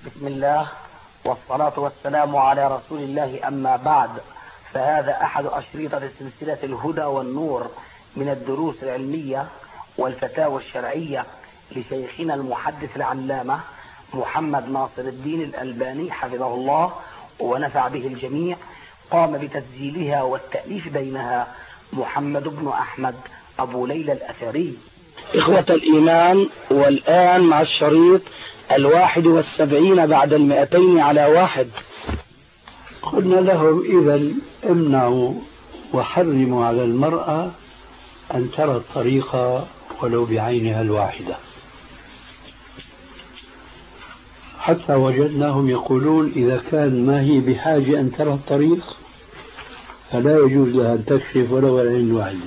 بسم الله والصلاة والسلام على رسول الله، أما بعد، فهذا أحد أشرطة سلسلة الهدى والنور من الدروس العلمية والفتاوى الشرعية لشيخنا المحدث العلامة محمد ناصر الدين الألباني حفظه الله ونفع به الجميع. قام بتسجيلها والتأليف بينها محمد بن أحمد أبو ليلى الأثري. إخوة الإيمان، والآن مع الشريط 71 بعد 200 على 1. قلنا لهم إذا امنعوا وحرموا على المرأة أن ترى الطريق ولو بعينها الواحدة، حتى وجدناهم يقولون إذا كان ما هي بحاجة أن ترى الطريق فلا يجوز لها أن تكشف ولو العين الواحدة.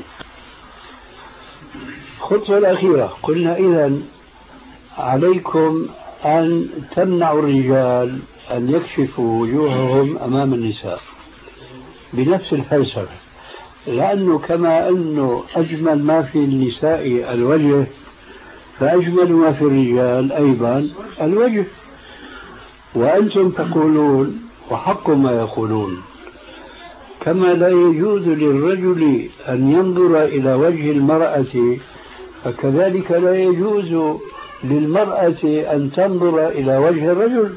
الخطوة الأخيرة قلنا إذا عليكم أن تمنعوا الرجال أن يكشفوا وجوههم أمام النساء بنفس الفلسفة، لأنه كما أنه أجمل ما في النساء الوجه فأجمل ما في الرجال أيضا الوجه. وأنتم تقولون وحق ما يقولون، كما لا يجوز للرجل أن ينظر إلى وجه المرأة فكذلك لا يجوز للمرأة أن تنظر إلى وجه الرجل،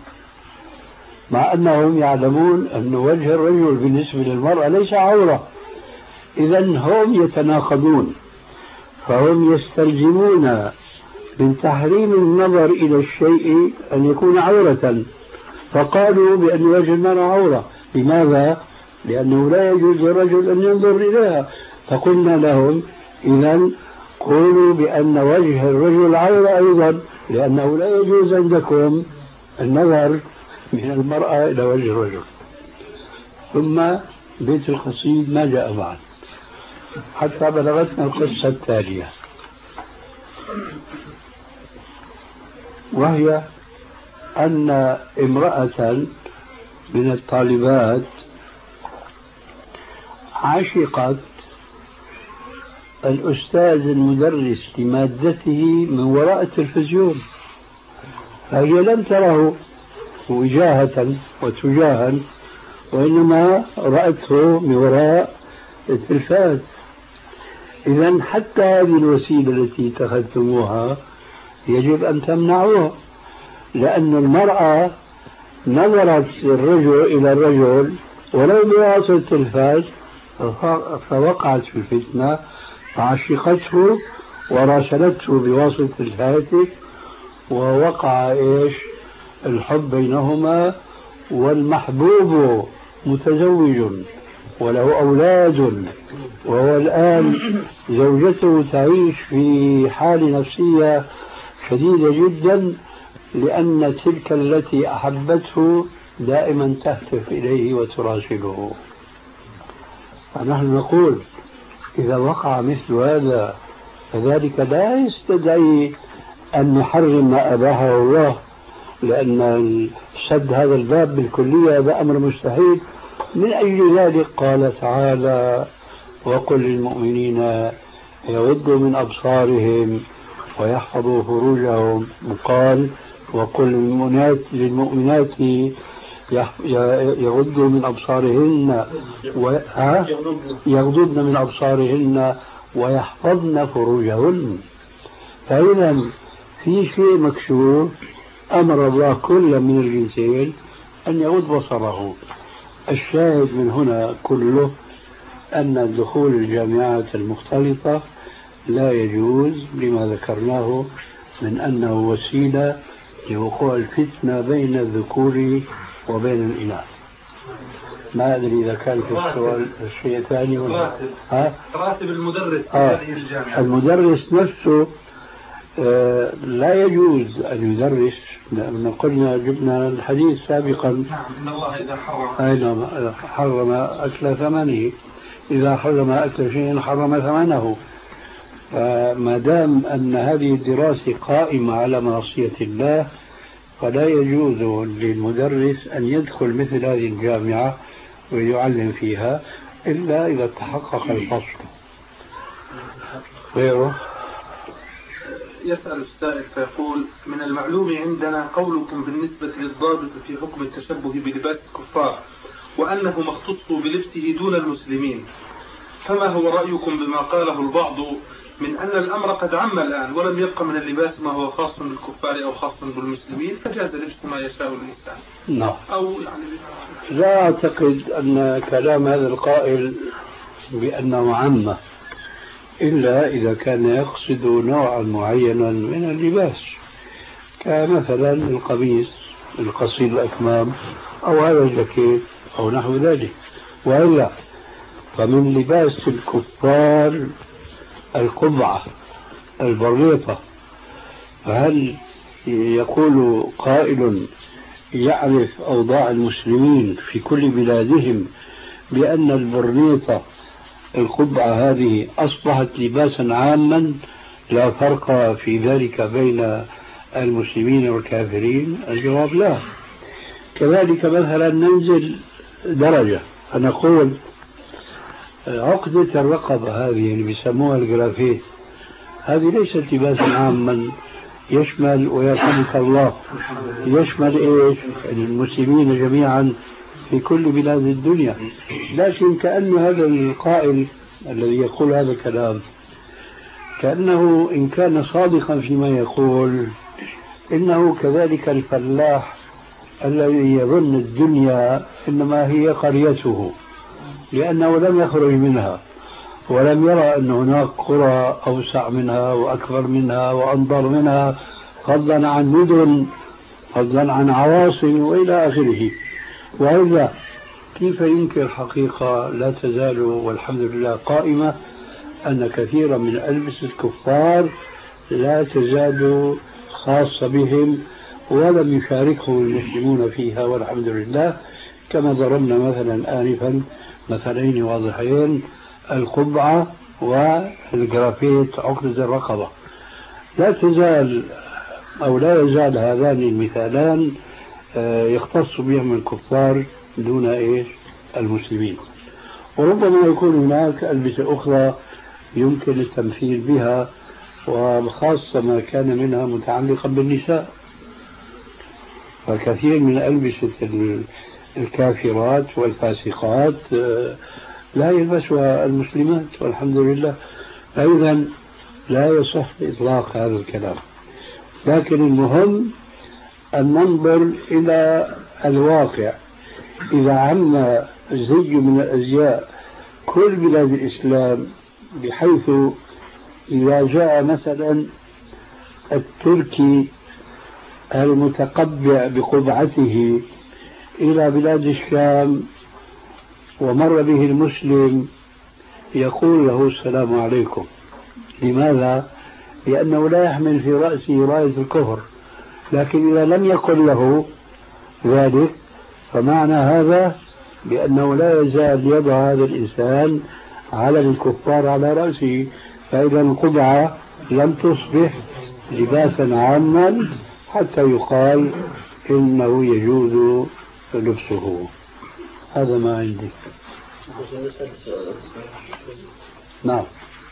مع أنهم يعلمون أن وجه الرجل بالنسبة للمرأة ليس عورة. إذا هم يتناقضون، فهم يستلزمون من تحريم النظر إلى الشيء أن يكون عورة، فقالوا بأن وجه المرأة عورة. لماذا؟ لأنه لا يجوز للرجل أن ينظر إليها. فقلنا لهم إذا قولوا بأن وجه الرجل عورة أيضا، لأنه لا يجوز عندكم النظر من المرأة إلى وجه الرجل. ثم بيت القصيد ما جاء بعد حتى بلغتنا القصة التالية، وهي أن امرأة من الطالبات عشقت الأستاذ المدرس لمادته من وراء التلفزيون، فهي لم تره وجاهة وتجاها، وإنما رأته من وراء التلفاز. إذن حتى هذه الوسيلة التي اتخذتموها يجب أن تمنعوها، لأن المرأة نظرت الرجل إلى الرجل ولو بواسطة التلفاز فوقعت في الفتنة فعشقته وراسلته بواسطة الهاتف، ووقع الحب بينهما، والمحبوب متزوج وله أولاد، وهو الآن زوجته تعيش في حالة نفسية شديدة جدا، لأن تلك التي أحبته دائما تهتف إليه وتراسله. فنحن نقول إذا وقع مثل هذا فذلك لا يستدعي أن نحرم ما أباحه الله، لأن سد هذا الباب بالكلية هذا أمر مستحيل. من أجل ذلك قال تعالى: وقل للمؤمنين يغضوا من أبصارهم ويحفظوا فروجهم. وقال: وقل للمؤمنات يغضوا من أبصارهن يغضضن من أبصارهن ويحفظن فروجهن. فإذا في شيء مكشوف أمر الله كل من الجنسين أن يغض بصره. الشاهد من هنا كله أن دخول الجامعات المختلطة لا يجوز لما ذكرناه من أنه وسيلة لوقوع الفتنة بين الذكور وبين الإناث. ما أدري إذا كان في السؤال شيء ثاني ولا راتب المدرس في هذه الجامعة. المدرس نفسه لا يجوز أن يدرس، لأن قلنا جبنا الحديث سابقا إن الله إذا حرم أكل ثمنه، إذا حرم أكل شيء حرم ثمنه. فما دام أن هذه الدراسة قائمة على معصية الله فلا يجوز للمدرس أن يدخل مثل هذه الجامعة ويعلم فيها إلا إذا تحقق الفصل. غيره يسأل السائل فيقول: من المعلوم عندنا قولكم بالنسبة للضابط في حكم التشبه بلباس الكفار وأنه مختص بلبسه دون المسلمين، فما هو رأيكم بما قاله البعض من أن الأمر قد عم الآن ولم يبق من اللباس ما هو خاص بالكفار أو خاص بالمسلمين فجاز لبس ما يشاء الإنسان؟ نعم. أو يعني لا أعتقد أن كلام هذا القائل بأنه عامة إلا إذا كان يقصد نوعا معينا من اللباس، كمثلا القميص القصير الأكمام أو هذا الجاكيت أو نحو ذلك. وإلا فمن لباس الكفار القبعة البريطة، فهل يقول قائل يعرف أوضاع المسلمين في كل بلادهم بأن البريطة القبعة هذه أصبحت لباسا عاما لا فرق في ذلك بين المسلمين والكافرين؟ الجواب لا. كذلك مثلا ننزل درجة فنقول عقدة الرقبة هذه اللي بيسموها الجرافيت هذه ليست لباسا عاما يشمل ويرحمك الله يشمل ايش؟ المسلمين جميعا في كل بلاد الدنيا. لكن كأن هذا القائل الذي يقول هذا الكلام كأنه إن كان صادقا فيما يقول إنه كذلك الفلاح الذي يظن الدنيا إنما هي قريته لأنه لم يخرج منها ولم يرى أن هناك قرى أوسع منها وأكبر منها وأنظر منها، فضلا عن مدن، فضلا عن عواصم وإلى آخره. وإلا كيف ينكر حقيقة لا تزال والحمد لله قائمة أن كثيرا من ألبسة الكفار لا تزال خاصة بهم ولم يشاركهم المسلمون فيها والحمد لله، كما ضربنا مثلا آنفا مثلين واضحين: القبعة والجرافيت عقدة الرقبة. لا تزال أو لا يزال هذان المثالان يختص بهم الكفار دون إيش؟ المسلمين. وربما يكون هناك ألبسة أخرى يمكن التمثيل بها، وخاصة ما كان منها متعلقا بالنساء، فكثير من ألبسة الكافرات والفاسقات لا يلبسها المسلمات والحمد لله. فإذا لا يصح إطلاق هذا الكلام، لكن المهم أن ننظر إلى الواقع. إذا عم زي من الأزياء كل بلاد الإسلام بحيث إذا جاء مثلا التركي المتقبع بقبعته إلى بلاد الشام ومر به المسلم يقول له السلام عليكم. لماذا؟ لأنه لا يحمل في رأسه راية الكفر. لكن إذا لم يقل له ذلك فمعنى هذا بأنه لا يزال يضع هذا الإنسان على الكفار على رأسه، فإذا القبعة لم تصبح لباسا عاما حتى يقال إنه يجوز لبسه. هذا ما عندي. نعم.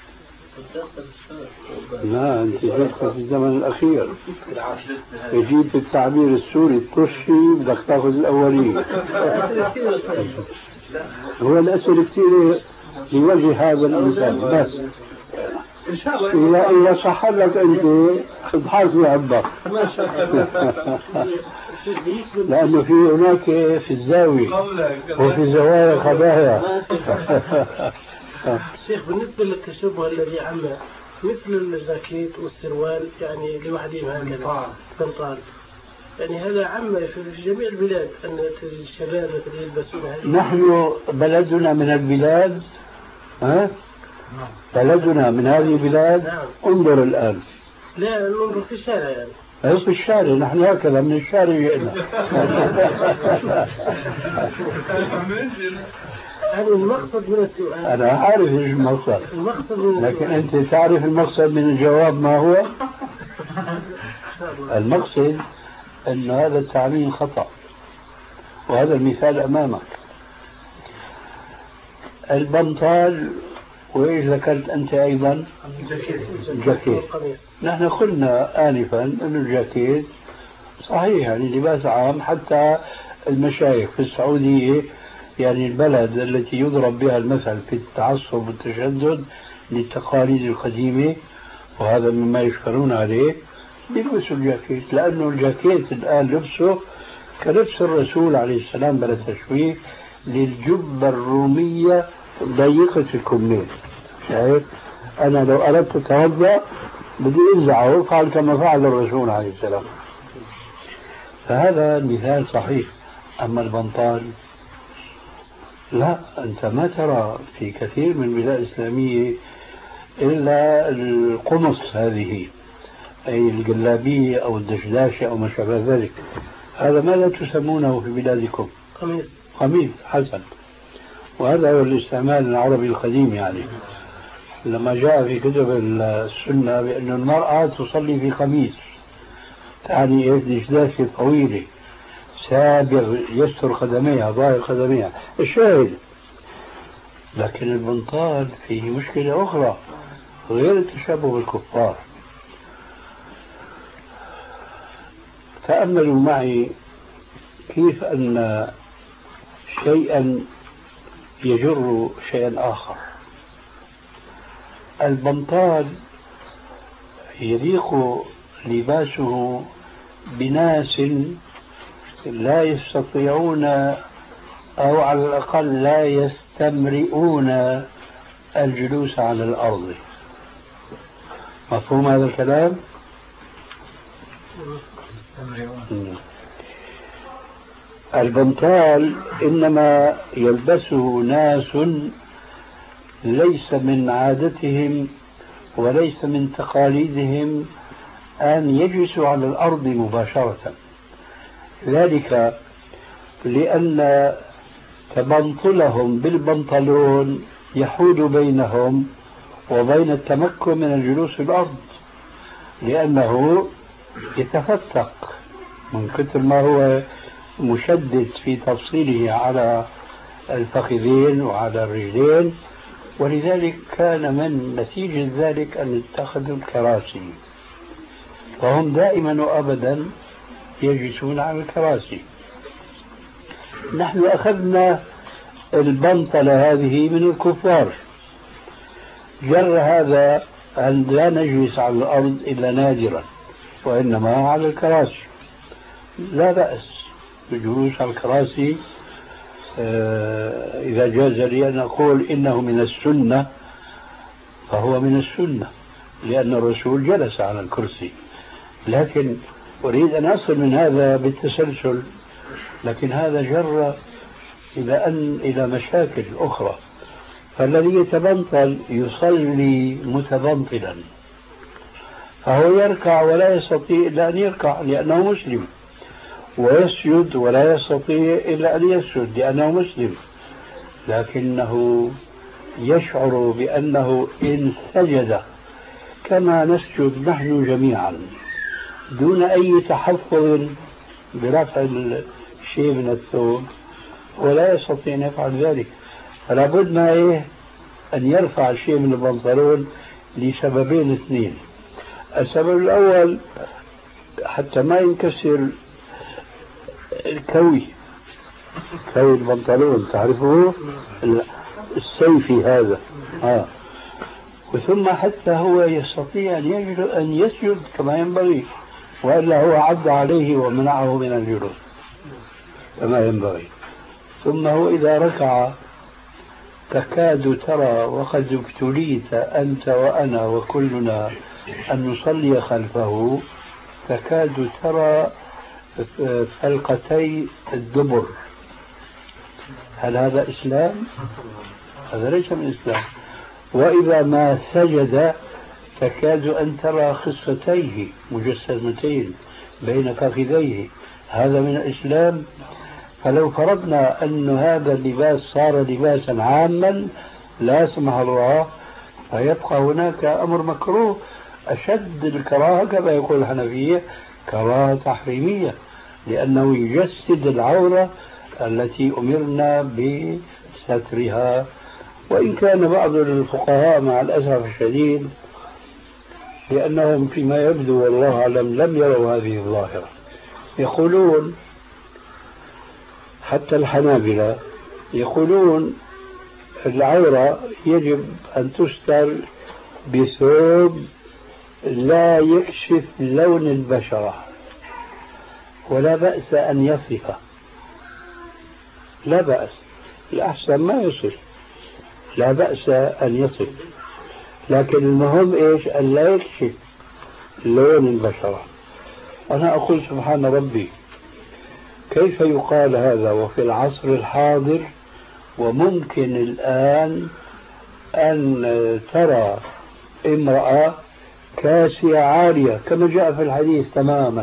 لا أنت جئت في الزمن الأخير، جيت التعبير السوري الطشي بدك تاخذ الأولين. هو الأسئلة كثير لوجه هذا الإنسان بس. إن شاء الله إذا صح لك أنت اضحك في عبك. لأنه في هناك في الزاوية وفي الزوايا خبايا. شيخ بالنسبة للتشبه الذي عمه مثل الجاكيت والسروال يعني لوحدهم هكذا قنطال، يعني هذا عم في جميع البلاد أن الشباب مثل يلبسون هذا. نحن بلدنا من البلاد بلدنا من هذه البلاد. نعم. انظر الآن. لا ننظر في الشارع يعني. في الشارع نحن هكذا من الشارع جئنا. المقصد من السؤال أنا عارف إيش المقصد، لكن أنت تعرف المقصد من الجواب ما هو؟ المقصد أن هذا التعميم خطأ، وهذا المثال أمامك. البنطال وإيش ذكرت أنت أيضا؟ الجاكيت. نحن قلنا آنفا أن الجاكيت صحيح يعني لباس عام، حتى المشايخ في السعودية يعني البلد التي يضرب بها المثل في التعصب والتشدد للتقاليد القديمة، وهذا مما يشكرون عليه، بيلبسوا الجاكيت، لأنه الجاكيت الآن لبسه كلبس الرسول عليه السلام بلا تشويه للجبة الرومية ضيقة الكمين. شايف؟ أنا لو أردت أتوضأ بدي أنزعه وأفعل كما فعل الرسول عليه السلام. فهذا مثال صحيح. أما البنطال لا، أنت ما ترى في كثير من البلاد الإسلامية إلا القمص هذه، أي الجلابية أو الدشداشة أو ما شابه ذلك. هذا ماذا تسمونه في بلادكم؟ قميص. قميص، حسن. وهذا هو الاستعمال العربي القديم. يعني لما جاء في كتب السنة بأن المرأة تصلي في قميص، تعني دشداشة طويلة سابغ يستر قدميها، ظاهر قدميها، الشاهد. لكن البنطال فيه مشكلة أخرى غير التشبه بالكفار. تأملوا معي كيف أن شيئا يجر شيئا آخر. البنطال يليق لباسه بناس لا يستطيعون أو على الأقل لا يستمرئون الجلوس على الأرض. مفهوم هذا الكلام؟ البنطال إنما يلبسه ناس ليس من عادتهم وليس من تقاليدهم أن يجلسوا على الأرض مباشرة، ذلك لأن تبنطلهم بالبنطلون يحول بينهم وبين التمكن من الجلوس في الأرض، لأنه يتفتق من كثر ما هو مشدد في تفصيله على الفخذين وعلى الرجلين. ولذلك كان من نتيجة ذلك أن اتخذوا الكراسي، وهم دائما وأبدا يجلسون على الكراسي. نحن أخذنا البنطلة هذه من الكفار، جر هذا أن لا نجلس على الأرض إلا نادرا وإنما على الكراسي. لا بأس بالجلوس على الكراسي إذا جاز لي أن أقول إنه من السنة فهو من السنة، لأن الرسول جلس على الكرسي. لكن أريد أن أصل من هذا بالتسلسل، لكن هذا جر إلى مشاكل أخرى. فالذي يتبنطل يصلي متبنطلا، فهو يركع ولا يستطيع إلا أن يركع لأنه مسلم، ويسجد ولا يستطيع إلا أن يسجد لأنه مسلم، لكنه يشعر بأنه إن سجد كما نسجد نحن جميعا دون أي تحفظ برفع الشيء من الثوب، ولا يستطيع أن يفعل ذلك. فلا بد ما أن يرفع الشيء من البنطلون لسببين اثنين. السبب الأول حتى ما ينكسر كوي البنطلون، تعرفه السيفي هذا وثم حتى هو يستطيع أن يسجد كما ينبغي، وإلا هو عد عليه ومنعه من الجلوس كما ينبغي. ثم هو إذا ركع تكاد ترى وقد ابتليت أنت وأنا وكلنا أن نصلي خلفه، تكاد ترى فلقتي الدبر. هل هذا إسلام؟ هذا ليس من إسلام. وإذا ما سجد تكاد أن ترى خصتيه مجسمتين بين فخذيه. هذا من الإسلام؟ فلو فرضنا أن هذا اللباس صار لباسا عاما لا سمح الله، فيبقى هناك أمر مكروه أشد الكراهة كما يقول الحنفية، كراهة تحريمية، لأنه يجسد العورة التي أمرنا بسترها وإن كان بعض الفقهاء مع الأسف الشديد لأنهم فيما يبدو والله أعلم لم يروا هذه الظاهرة يقولون، حتى الحنابلة يقولون العورة يجب أن تستر بثوب لا يكشف لون البشرة ولا بأس أن يصف، لا بأس، الأحسن ما يصف، لا بأس أن يصف، لكن المهم إيش؟ أن لا يكشف لون البشرة. أنا أقول سبحان ربي، كيف يقال هذا وفي العصر الحاضر وممكن الآن أن ترى امرأة كاسية عارية كما جاء في الحديث تماما،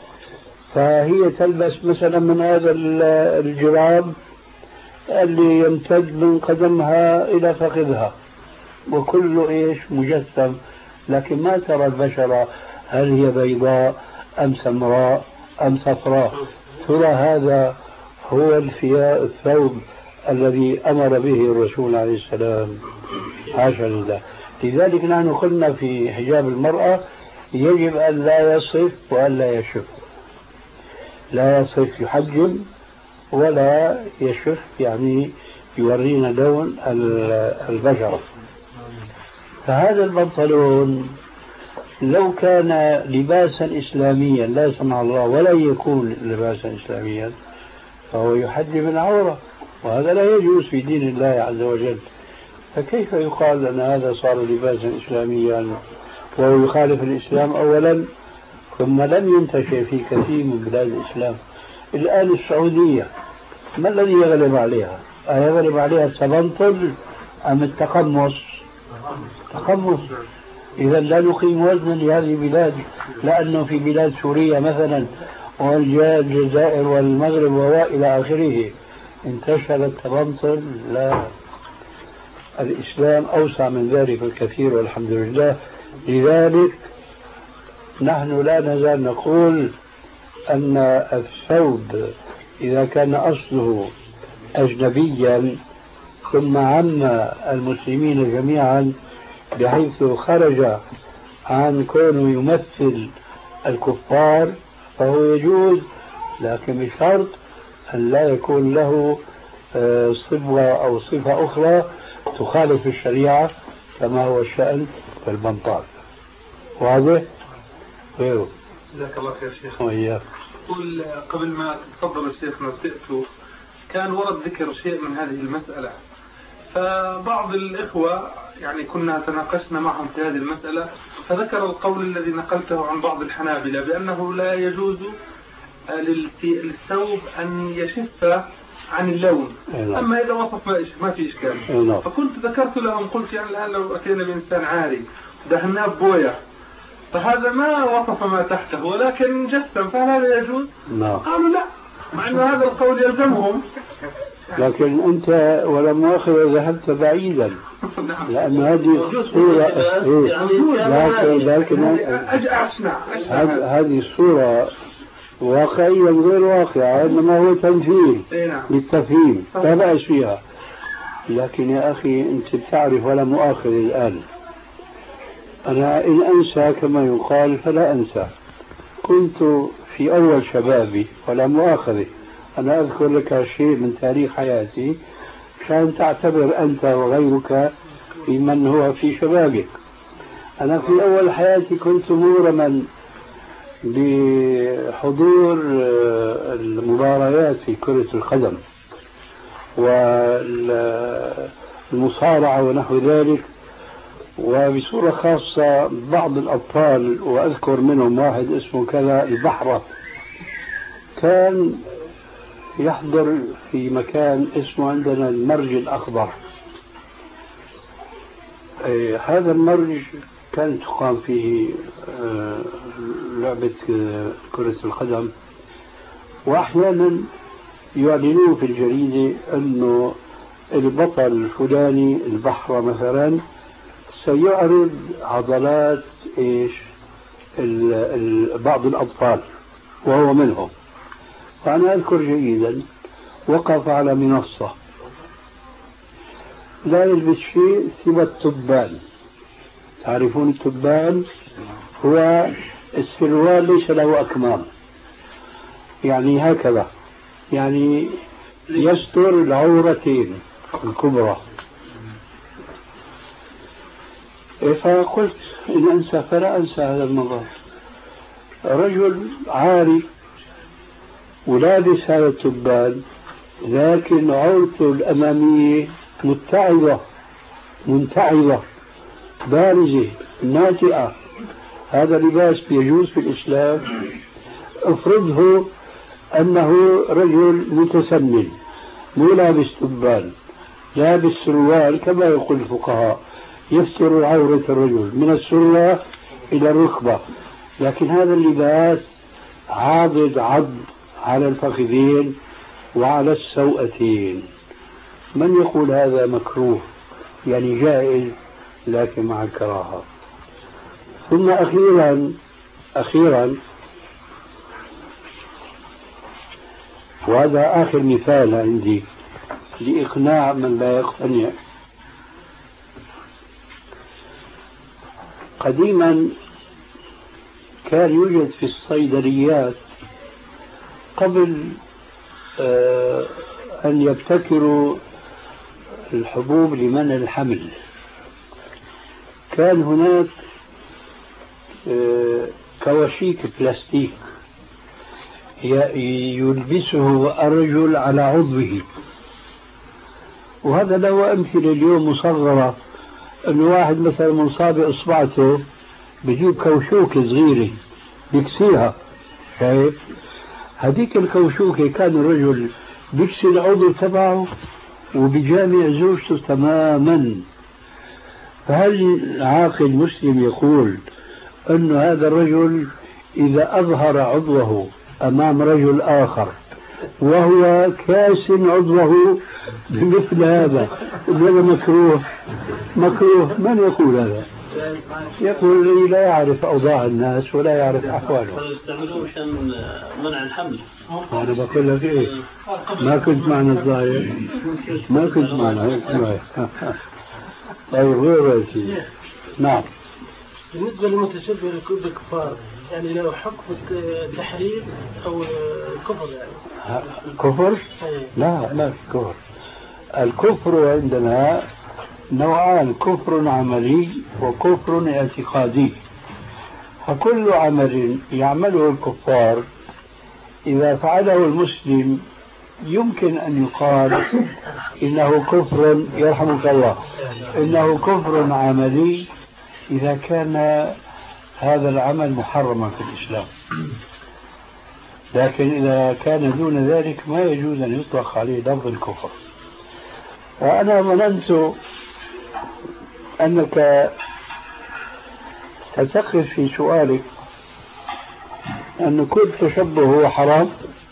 فهي تلبس مثلا من هذا الجراب اللي يمتد من قدمها إلى فخذها وكله إيش مجسم، لكن ما ترى البشرة هل هي بيضاء أم سمراء أم صفراء. ترى هذا هو الثوب الذي أمر به الرسول عليه السلام، حاشا لله. لذلك نحن قلنا في حجاب المرأة يجب أن لا يصف وأن لا يشف، لا يصف يحجم ولا يشف يعني يورينا لون البشرة. فهذا البنطلون لو كان لباسا إسلاميا لا سمح الله ولا يكون لباسا إسلاميا فهو يحجب العورة، وهذا لا يجوز في دين الله عز وجل. فكيف يقال أن هذا صار لباسا إسلاميا وهو يخالف الإسلام أولا، ثم لم ينتشر في كثير من بلاد الإسلام. الآن السعودية ما الذي يغلب عليها؟ يغلب عليها التبنطل أم التقمص؟ تقمص. إذا لا نقيم وزنا لهذه البلاد، لأنه في بلاد سوريا مثلا والجزائر والمغرب وإلى آخره انتشر التبنطل. لا، الإسلام أوسع من ذلك الكثير والحمد لله. لذلك نحن لا نزال نقول أن الثوب إذا كان أصله أجنبيا ثم عم المسلمين جميعا بحيث خرج عن كونه يمثل الكفار فهو يجوز، لكن بشرط أن لا يكون له صبغة أو صفة أخرى تخالف الشريعة كما هو الشأن في البنطال. واضح؟ غيره. جزاك الله خير شيخ. وإياك. قل قبل ما تفضل الشيخ نصيحته كان ورد ذكر شيء من هذه المسألة، فبعض الإخوة يعني كنا تناقشنا معهم في هذه المسألة، فذكر القول الذي نقلته عن بعض الحنابلة بأنه لا يجوز للثوب أن يشف عن اللون، أما إذا وصف ما في إشكال. فكنت ذكرت لهم قلت يعني الآن لو أتينا بإنسان عاري دهناه بوية فهذا ما وصف ما تحته ولكن جسم، فهل هذا يجوز؟ قالوا لا، مع أن هذا القول يلزمهم. لكن أنت ولا مؤاخذة ذهبت بعيدا، لأن هذه الصورة لكن هذه الصورة واقعيا غير واقعة، إنما هو تمثيل للتفهيم لا بأس فيها. لكن يا أخي أنت بتعرف ولا مؤاخذة الآن، أنا إن أنسى كما يقال فلا أنسى. كنت في أول شبابي ولا مؤاخذة، أنا أذكر لك شيء من تاريخ حياتي كان تعتبر أنت وغيرك في من هو في شبابك. أنا في أول حياتي كنت مغرما بحضور المباريات في كرة القدم والمصارعة ونحو ذلك، وبصورة خاصة بعض الأبطال وأذكر منهم واحد اسمه كذا البحرة، كان يحضر في مكان اسمه عندنا المرج الأخضر. هذا المرج كانت تقام فيه لعبة كرة القدم، وأحيانا يعلنون في الجريدة أنه البطل الفلاني البحرة مثلا سيعرض عضلات بعض الأطفال وهو منهم. فأنا أذكر جيدا وقف على منصة لا يلبس شيء سوى التبان. تعرفون التبان؟ هو السروال ليس له أكمام، يعني هكذا، يعني يستر العورتين الكبرى. فقلت إن أنسى فلا أنسى هذا المظهر، رجل عاري ولابس هذا التبان، لكن عورته الأمامية منتعبة بارزة ناتئة. هذا لباس يجوز في الإسلام؟ افرضه أنه رجل متسنن مو لابس تبان، لابس سروال كما يقول الفقهاء يستر عورة الرجل من السرة إلى الركبة، لكن هذا اللباس عض على الفخذين وعلى السوأتين. من يقول هذا مكروه؟ يعني جائز لكن مع الكراهة. ثم أخيرا وهذا آخر مثال عندي لإقناع من لا يقتنع. قديما كان يوجد في الصيدليات قبل أن يبتكروا الحبوب لمنع الحمل، كان هناك كواشيك بلاستيك يلبسه الرجل على عضوه، وهذا له أمثلة اليوم مصغرة، أن واحد مثلا مصاب إصبعته بجيب كوشوكة صغيرة بيكسيها، شايف؟ هذيك الكوشوكة كان الرجل بيكسي العضو تبعه وبجامع زوجته تماما. فهل عاقل مسلم يقول أن هذا الرجل إذا أظهر عضوه أمام رجل آخر وهو كاس عضوه بمثل هذا مكروه؟ من يقول هذا؟ يقول لي لا يعرف أوضاع الناس ولا يعرف أحوالهم. يستعملوه عشان منع الحمل. أنا بقول لك إيه، ما كنت معنا الظاهر، ما كنت معنا. طيب غير شيء. نعم. بالنسبة للمتشبه بالكفار يعني له حكم التحريم أو الكفر يعني؟ كفر؟ لا كفر. الكفر عندنا نوعان، كفر عملي وكفر اعتقادي. فكل عمل يعمله الكفار إذا فعله المسلم يمكن أن يقال إنه كفر، يرحمك الله، إنه كفر عملي إذا كان هذا العمل محرما في الإسلام، لكن إذا كان دون ذلك ما يجوز أن يطلق عليه لفظ الكفر. وأنا ظننت أنك ستقف في سؤالك أن كل تشبه هو حرام.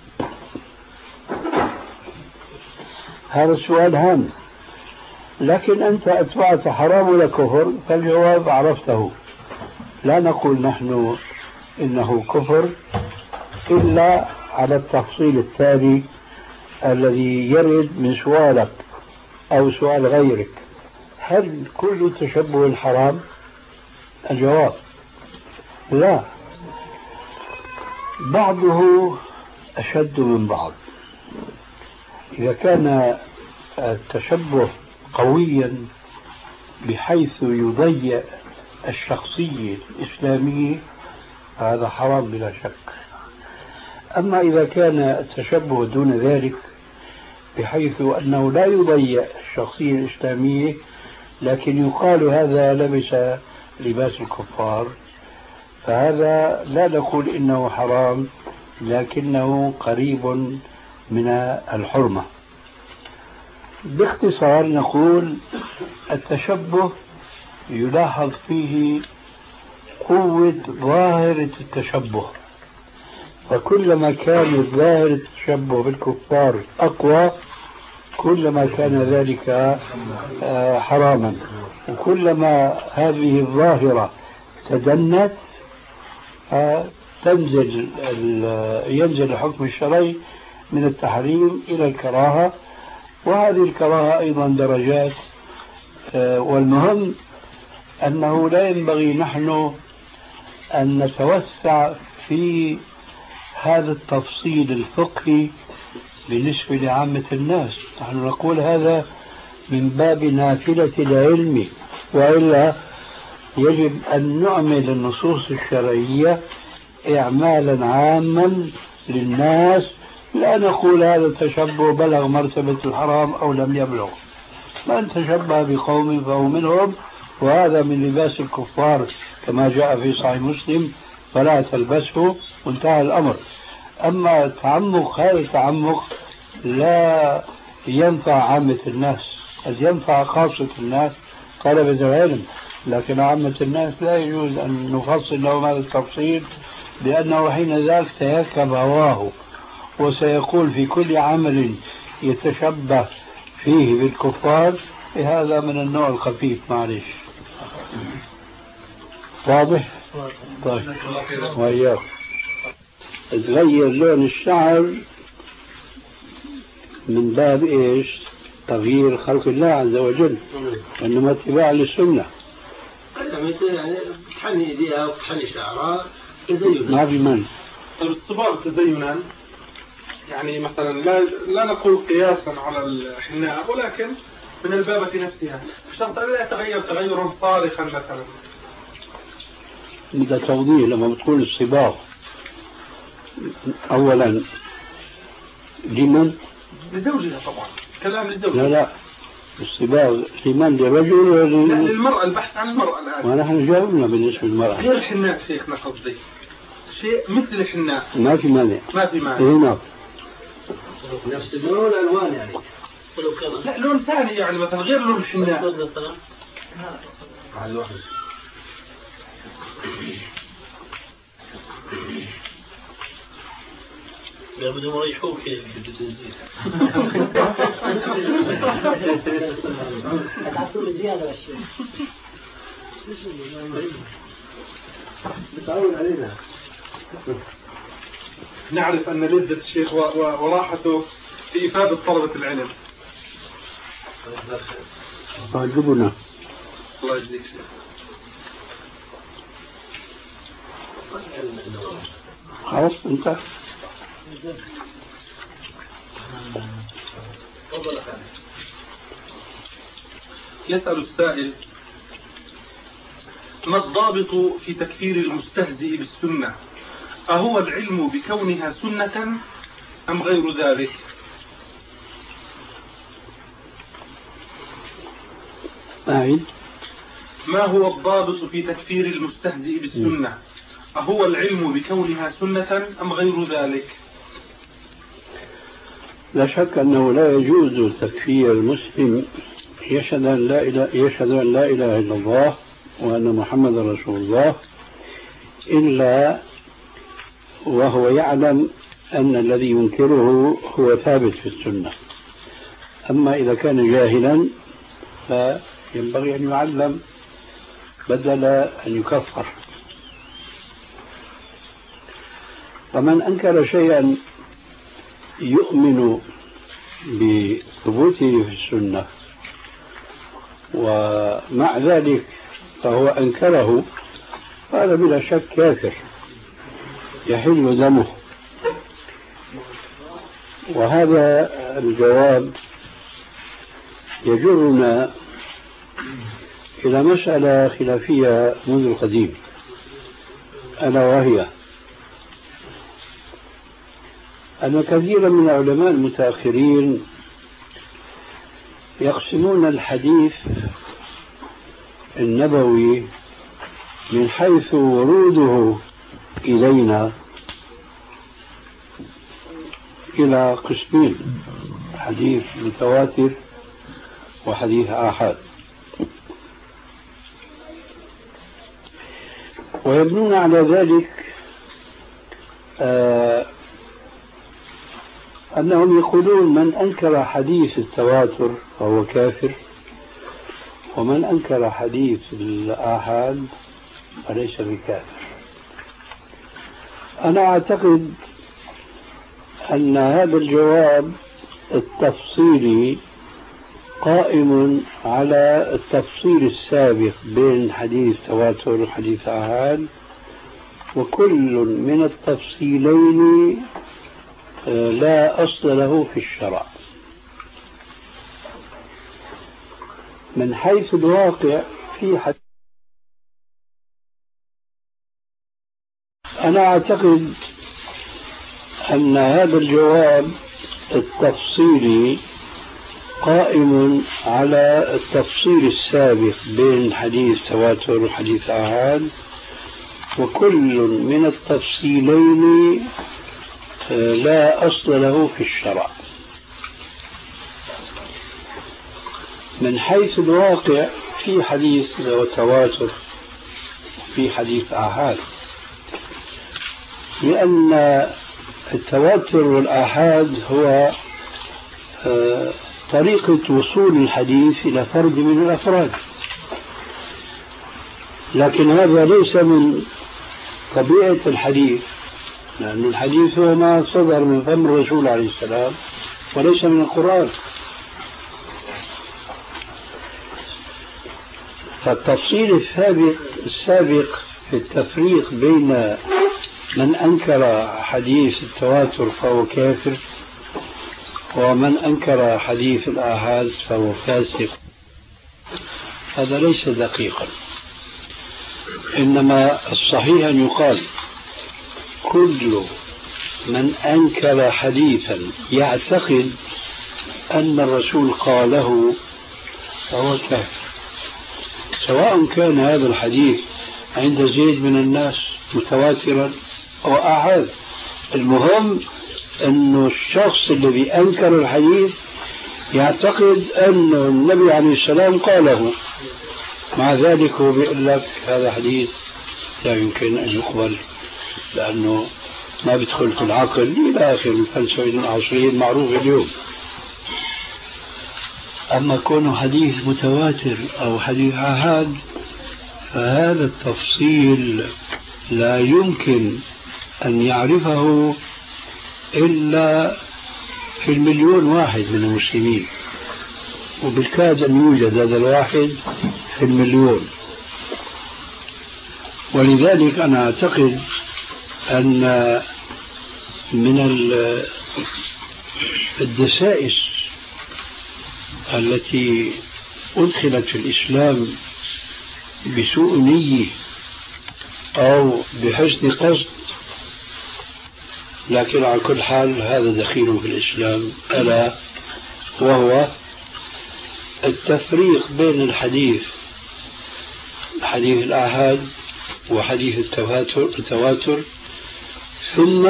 هذا السؤال هام، لكن أنت أتبعت حرام ولا كفر، فالجواب عرفته. لا نقول نحن إنه كفر إلا على التفصيل التالي الذي يرد من سؤالك أو سؤال غيرك: هل كل تشبه حرام؟ الجواب لا، بعضه أشد من بعض. إذا كان التشبه قويا بحيث يضيع الشخصية الإسلامية هذا حرام بلا شك. أما إذا كان التشبه دون ذلك بحيث أنه لا يضيع الشخصية الإسلامية لكن يقال هذا لبس لباس الكفار، فهذا لا نقول إنه حرام لكنه قريب من الحرمة. باختصار نقول التشبه يلاحظ فيه قوة ظاهرة التشبه، فكلما كان ظاهرة التشبه بالكفار أقوى كلما كان ذلك حراما، وكلما هذه الظاهرة تدنت ينزل الحكم الشرعي من التحريم إلى الكراهة. وهذه الكراهة أيضا درجات، والمهم أنه لا ينبغي نحن أن نتوسع في هذا التفصيل الفقهي بالنسبة لعامة الناس. نحن نقول هذا من باب نافلة العلم، وإلا يجب أن نعمل النصوص الشرعية إعمالا عاما للناس، لا نقول هذا التشبه بلغ مرتبة الحرام أو لم يبلغ. من تشبه بقوم فهو منهم، وهذا من لباس الكفار كما جاء في صحيح مسلم، فلا تلبسه، وانتهى الأمر. أما التعمق، هذا التعمق لا ينفع عامة الناس، قد ينفع خاصة الناس طلبة العلم، لكن عامة الناس لا يجوز أن نفصل لهم هذا التفصيل، لأنه حين ذاك سيركب هواه وسيقول في كل عمل يتشبه فيه بالكفار. هذا من النوع الخفيف، معلش. واضح؟ طيب، وإياك تغير لون الشعر من باب إيش؟ تغيير خلق الله عز وجل، إنما اتباع للسنة. يعني تحني ايديها وتحني شعرها تزين، ما في من الصباغ تزينا، يعني مثلا لا نقول قياسا على الحناء، ولكن من البابة نفسها بشرط أن لا يتغير تغيرا صارخا مثلا. بدأ توضيح لما بتقول الصباغ. أولا لمن؟ لزوجها طبعا، كلام للزوج. لا الصباغ لمن؟ للرجل لا للمرأة، البحث عن المرأة الآن. ونحن جاوبنا بالنسبة للمرأة. غير الحناء شيخنا قصدي شيء مثل الحناء. ما في مانع. ما في مانع. هنا نفس اللون والألوان يعني. لا لون ثاني يعني مثلا غير لون الحناء. لا بدهم يريحوك هيك بالتنزيل. تعطوا زيادة للشيء. بتعود علينا. نعرف أن لذة الشيخ وراحته في إفادة طلبة العلم. تعجبنا. الله يجزيك شيخ. خلاص انت. يسأل السائل: ما الضابط في تكفير المستهزئ بالسنة؟ أهو العلم بكونها سنة أم غير ذلك؟ أعيد. ما هو الضابط في تكفير المستهزئ بالسنة؟ أهو العلم بكونها سنة أم غير ذلك؟ لا شك أنه لا يجوز تكفير المسلم يشهد أن لا إله إلا الله وأن محمد رسول الله إلا وهو يعلم أن الذي ينكره هو ثابت في السنة. أما إذا كان جاهلا فينبغي أن يعلم بدل أن يكفر. فمن أنكر شيئا يؤمن بثبوته في السنة ومع ذلك فهو أنكره، هذا بلا شك كافر يحل دمه. وهذا الجواب يجرنا إلى مسألة خلافية منذ القديم، ألا وهي أن كثيرا من العلماء المتأخرين يقسمون الحديث النبوي من حيث وروده إلينا إلى قسمين: حديث متواتر وحديث آحاد. ويبنون على ذلك أنهم يقولون من أنكر حديث التواتر فهو كافر، ومن أنكر حديث الآحاد فليس بكافر. أنا أعتقد أن هذا الجواب التفصيلي قائم على التفصيل السابق بين حديث تواتر وحديث آحاد، وكل من التفصيلين لا أصل له في الشرع. من حيث الواقع في حديث، أنا أعتقد أن هذا الجواب التفصيلي قائم على التفصيل السابق بين حديث تواتر وحديث آحاد، وكل من التفصيلين لا أصل له في الشرع. من حيث الواقع في حديث تواتر في حديث آحاد، لأن التواتر والآحاد هو طريقة وصول الحديث إلى فرد من الأفراد، لكن هذا ليس من طبيعة الحديث، لأن الحديث هو ما صدر من فم الرسول عليه السلام وليس من القرآن. فالتفصيل السابق في التفريق بين من أنكر حديث التواتر فهو كافر ومن أنكر حديث الآحاد فهو فاسق، هذا ليس دقيقا. إنما الصحيح أن يقال كل من أنكر حديثا يعتقد أن الرسول قاله فهو كافر، سواء كان هذا الحديث عند زيد من الناس متواترا أو آحاد. المهم أن الشخص الذي أنكر الحديث يعتقد أن النبي عليه السلام قاله، مع ذلك هو بيقول لك هذا حديث لا يمكن أن يقبل لأنه ما بيدخل في العقل إلى آخر الفلسفة العصرية المعروفة اليوم. أما كونه حديث متواتر أو حديث آحاد فهذا التفصيل لا يمكن أن يعرفه إلا في 1,000,000 واحد من المسلمين، وبالكاد أن يوجد هذا الواحد في 1,000,000. ولذلك أنا أعتقد أن من الدسائس التي أدخلت في الإسلام بسوء نية أو بحسن قصد، لكن على كل حال هذا دخيل في الإسلام، ألا وهو التفريق بين حديث الآحاد وحديث التواتر، ثم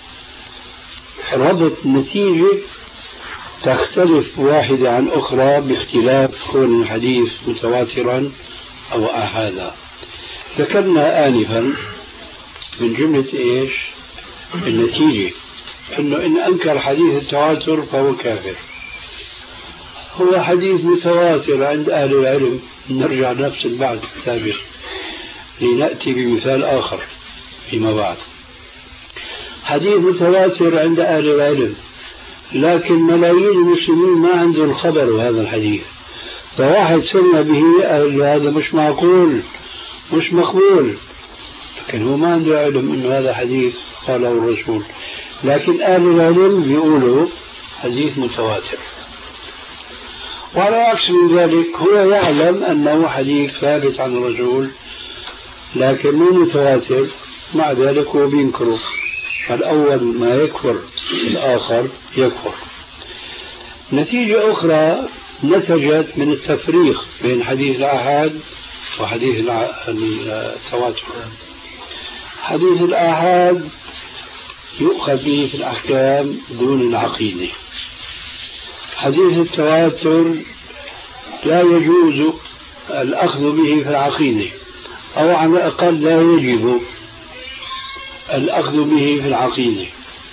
ربط نتيجة تختلف واحدة عن أخرى باختلاف كون الحديث متواترا أو آحادا. ذكرنا آنفا من جملة إيش النتيجة، أنه إن أنكر حديث التواتر فهو كافر. هو حديث متواتر عند أهل العلم، نرجع نفس البعض السابق لنأتي بمثال آخر فيما بعد. حديث متواتر عند أهل العلم، لكن ملايين المسلمين ما عندهم الخبر بهذا الحديث، فواحد سمع به هذا مش معقول مش مقبول، لكن هو ما عنده علم أنه هذا حديث قاله الرسول، لكن أهل العلم بيقولوا حديث متواتر. وعلى عكس من ذلك هو يعلم أنه حديث ثابت عن الرسول لكن مو متواتر، مع ذلك هو بينكره. الأول ما يكفر الآخر يكفر. نتيجة أخرى نتجت من التفريق بين حديث الآحاد وحديث التواتر. حديث الآحاد يؤخذ به في الأحكام دون العقيدة، حديث التواتر لا يجوز الأخذ به في العقيدة، أو على الأقل لا يجب الأخذ به في العقيدة.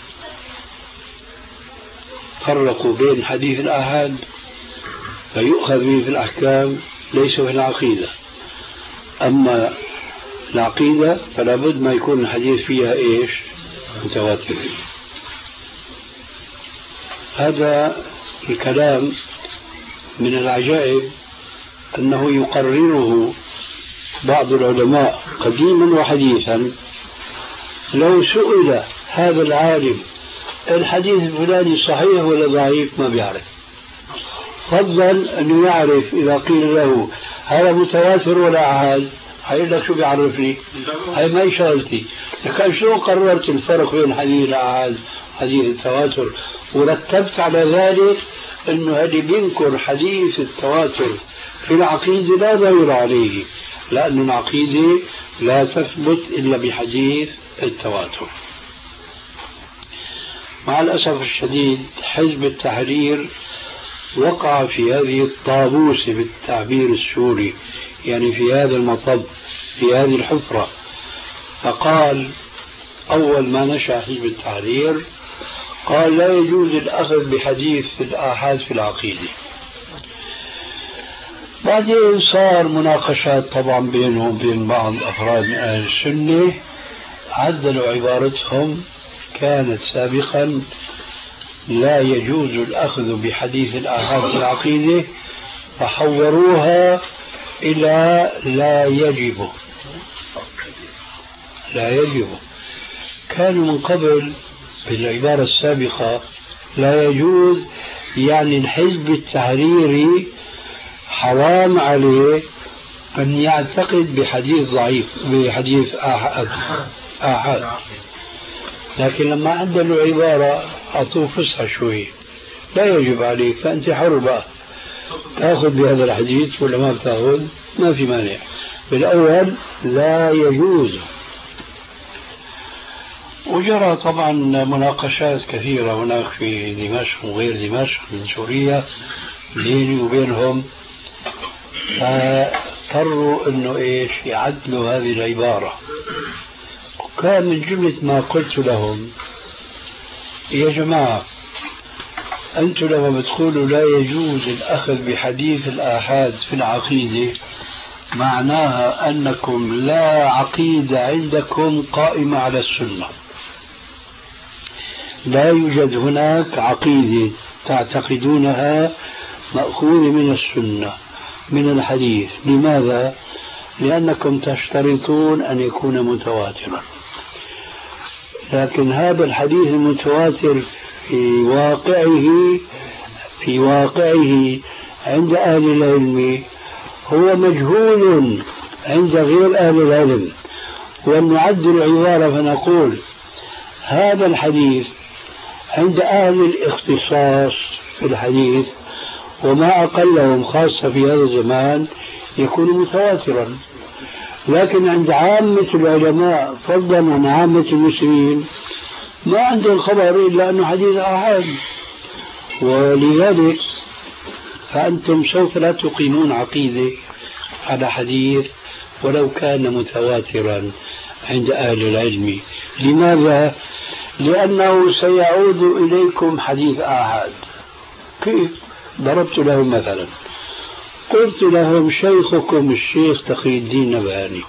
فرقوا بين حديث الآحاد فيؤخذ به في الأحكام ليس في العقيدة، أما العقيدة فلا بد ما يكون الحديث فيها إيش متواتر. هذا الكلام من العجائب أنه يقرره بعض العلماء قديما وحديثا. لو سئل هذا العالم الحديث الفلاني صحيح ولا ضعيف ما بيعرف، فضلا أنه يعرف إذا قيل له هذا متواتر ولا أحاد هيقول لك شو بيعرفني، هاي ما هي شغلتي. لكن شلون قررت الفرق بين حديث الأحاد وحديث التواتر ورتبت على ذلك أنه اللي بينكر حديث التواتر في العقيدة لا دليل عليه، لأن العقيدة لا تثبت إلا بحديث التواتر. مع الأسف الشديد حزب التحرير وقع في هذه الطابوسة بالتعبير السوري، يعني في هذا المطب، في هذه الحفرة. فقال أول ما نشأ حزب التحرير قال لا يجوز الأخذ بحديث الآحاد في العقيدة. بعدين صار مناقشات طبعا بينهم وبين بعض أفراد من أهل السنة، عدلوا عبارتهم، كانت سابقا لا يجوز الأخذ بحديث الآحاد في العقيدة، فحوروها إلى لا يجب. لا يجب كانوا من قبل بالعبارة السابقة لا يجوز، يعني الحزب التحريري حرام عليه أن يعتقد بحديث ضعيف، بحديث آحاد. لكن لما عدلوا العبارة أعطوه فسحة شوي، لا يجب عليك، فأنت حر بقى تأخذ بهذا الحديث ولا ما بتأخذ، ما في مانع. بالأول لا يجوز. وجرى طبعا مناقشات كثيرة هناك في دمشق وغير دمشق من سوريا بيني وبينهم، فاضطروا انه ايش يعدلوا هذه العبارة. وكان من جملة ما قلت لهم يا جماعة أنتم لما بتقولوا لا يجوز الأخذ بحديث الآحاد في العقيدة معناها أنكم لا عقيدة عندكم قائمة على السنة، لا يوجد هناك عقيدة تعتقدونها مأخوذة من السنة من الحديث. لماذا؟ لأنكم تشترطون أن يكون متواترا، لكن هذا الحديث المتواتر في واقعه عند أهل العلم هو مجهول عند غير أهل العلم. ونعدل العبارة فنقول هذا الحديث عند أهل الاختصاص في الحديث وما أقلهم خاصة في هذا الزمان يكون متواترا، لكن عند عامة العلماء فضلا عن عامة المسلمين ما عندهم خبر إلا أنه حديث آحاد. ولذلك فأنتم سوف لا تقيمون عقيدة على حديث ولو كان متواترا عند أهل العلم. لماذا؟ لأنه سيعود إليكم حديث آحاد. كيف؟ ضربت لهم مثلا، قلت لهم شيخكم الشيخ تقي الدين نبهاني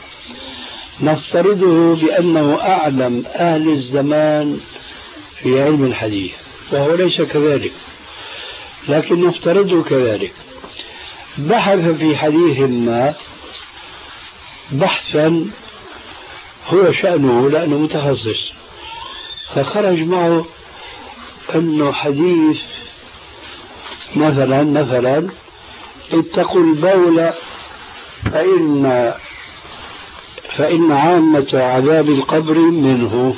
نفترضه بأنه أعلم أهل الزمان في علم الحديث، وهو ليس كذلك، لكن نفترضه كذلك. بحث في حديث ما بحثا هو شأنه لأنه متخصص، فخرج معه أنه حديث مثلا اتقوا البول فإن عامة عذاب القبر منه.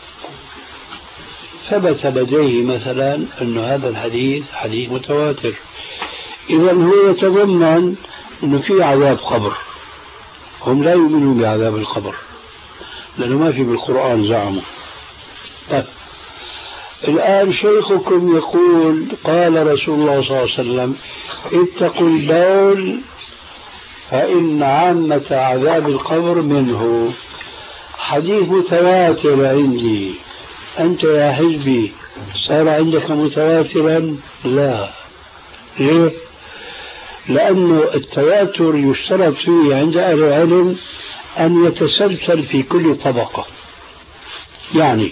ثبت لديه مثلا أن هذا الحديث حديث متواتر، إذا هو يتضمن أنه في عذاب قبر. هم لا يؤمنون بعذاب القبر لأنه ما في بالقرآن زعموا. طيب الآن شيخكم يقول قال رسول الله صلى الله عليه وسلم اتقوا البول فإن عامة عذاب القبر منه، حديث متواتر عندي. أنت يا حزبي صار عندك متواترا؟ لا. ليه؟ لأنه التواتر يشترط فيه عند أهل العلم أن يتسلسل في كل طبقة. يعني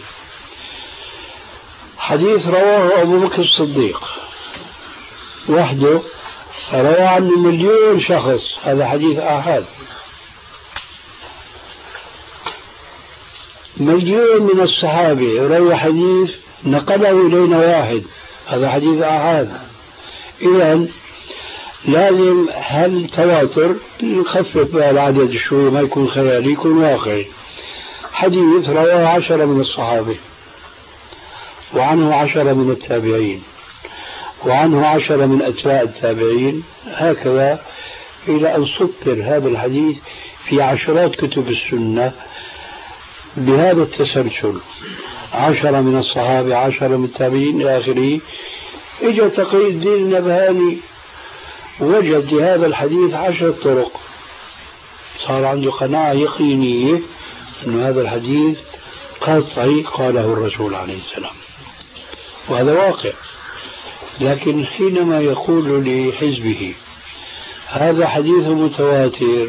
حديث رواه أبو بكر الصديق وحده روى عنه 1,000,000 شخص، هذا حديث آحاد. 1,000,000 من الصحابة روى حديث نقله إلينا واحد، هذا حديث آحاد. إذن لازم هل تواتر نخفف بقى العدد شوي، ما يكون خيالي يكون واقعي. حديث رواه 10 من الصحابة، وعنه 10 من التابعين، وعنه 10 من أتباع التابعين، هكذا إلى أن سطر هذا الحديث في عشرات كتب السنة بهذا التسلسل، 10 من الصحابة، 10 من التابعين إلى آخره. إجا تقي الدين النبهاني وجد لهذا الحديث 10 طرق، صار عنده قناعة يقينية أن هذا الحديث قطعي قاله الرسول عليه السلام، وهذا واقع. لكن حينما يقول لحزبه هذا حديث متواتر،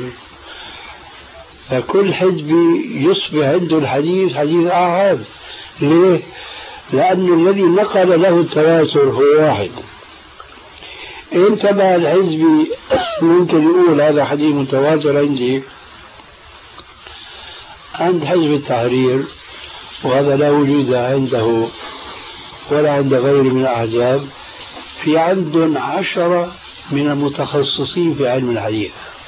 فكل حزب يصبح عنده الحديث حديث آحاد. ليه؟ لأن الذي نقل له التواتر هو واحد. انتبه الحزبي ممكن يقول هذا حديث متواتر عندي عند حزب التحرير، وهذا لا وجود عنده ولا عند غيره من الأحزاب، في عندهم 10 من المتخصصين في علم الحديث،